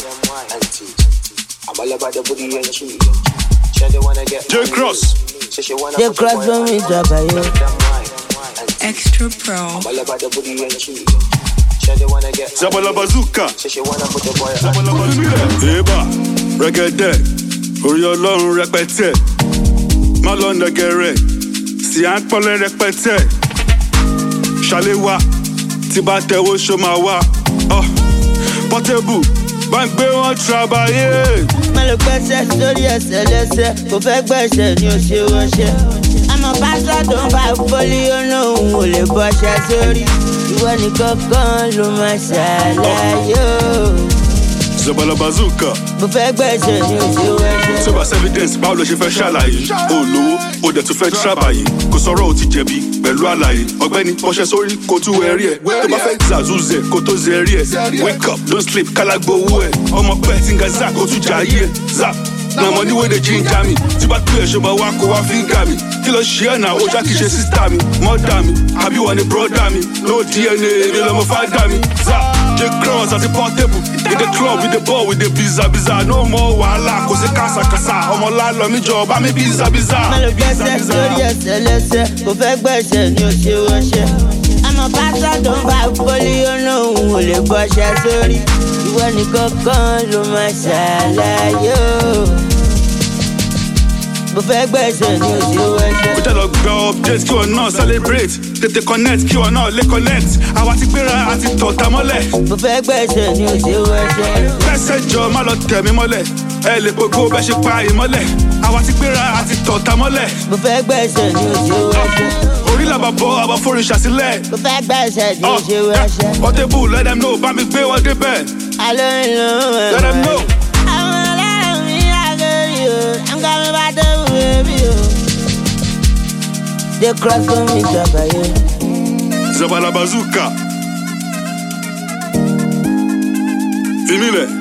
Auntie, I'm all about the booty and cheese. She wanna get J-Cross. J-Cross for me, drop by you. Extra Pro. I'm all about the booty and cheese. Wanna get Zabala Bazooka. she wanna put the boy Zabala Bazooka. Eba, reggae, orí Ọlọ́run rẹpẹtẹ. Má lọ nẹgẹrẹ, sì à ń pọ́nlẹ́ rẹpẹtẹ. Ṣàléwá, tí bá tẹ̀wó ṣó máa wá. Portable, bá ń gbé wọn travayé. Má lọ gbẹ́sẹ̀ sórí ẹsẹ̀ lẹ́sẹ̀, kò fẹ́ gbẹ́sẹ̀ ni ó ṣe wọṣẹ́. Àmọ́ pásítọ̀ tó ń bá pólí ó náà òun ò lè bọ́ṣẹ́ sórí. Ìwọ nìkan kan ló máa ṣàlàyé o. Zabala Bazooka. Mo fẹ́ gbẹ́sẹ̀ ni ó ṣe wọṣẹ́. Tó bá evidence báwo ló ṣe fẹ́ ṣàlàyé? O lówó, o dẹ̀ tún fẹ́ ṣàbàyè. Kò sọ̀rọ̀ o ti jẹ̀bi pẹ̀lú àlàyé. Ọ̀gbẹ́ni bọ́ṣẹ́ sórí kò tún ẹ̀rí ẹ̀. Tó bá fẹ́ zàzúzẹ̀ kò tó zẹ̀rí ẹ̀. Wake up, don't sleep, kálágbó owó ẹ̀. Ọmọ pẹ́ tí ń ga zá kò tún jà yé ẹ̀. Zá, na money wey dey ginger mi. Tí bá pè é ṣe máa wá kó wá fíńgà mi. Kí ló ṣe ẹ̀ náà? Ó já kìí ṣe sísítà mi, mọ́dà mi. Àbí wọ́n ni bródà mi. No DNA, èmi lọmọ fádà mi. Zá, J-Cross àti Portable. In the club, with the ball, with the biza. No more wahala, kò sí kásakásá. Ọmọ lálọ́ mi jọ bá mi biza. Má lọ gbẹ́sẹ̀ sórí ẹsẹ̀ lẹ́sẹ̀, kò fẹ́ gbẹ́sẹ̀ ni ó ṣe wọṣẹ́. Àmọ́ pásítọ̀ tó ń bá pólí ó náà òun ò lè bọ́ṣẹ́ sórí. Ìwọ nìkan kan ló máa ṣàlàyé o. Mo fẹ́ gbẹ́sẹ̀ ni ó ṣe wọṣẹ́. Ó jẹ́ lọ gba update kí wọ́n náà celebrate. Tètè connect kí wọ́n náà lè connect. Àwa ti gbéra àti tọ̀tà mọ́lẹ̀. Mo fẹ́ gbẹ́sẹ̀ ni ó ṣe wọṣẹ́. Gbẹ́sẹ̀ jọ má lọ tẹ̀ mí mọ́lẹ̀. Ẹ lè gbogbo bẹ́ ṣe pa ìmọ́lẹ̀. Àwa ti gbéra àti tọ̀tà mọ́lẹ̀. Mo fẹ́ gbẹ́sẹ̀ ni ó ṣe wọṣẹ́. Orí làbà bọ̀ àbá forin ṣàsílẹ̀. Mo fẹ́ gbẹ́sẹ̀ ni ó ṣe wọṣẹ́. Portable, let them know, bá mi gbé wọn débẹ̀. Àlọ́ ìlú ẹ̀. Let them know. Àwọn ọlọ́run mi lágẹ̀rì o, àǹkà mi bá tó wù mí o. J-Cross fún mi jọba yẹn. Zabala Bazooka. Fini lẹ̀.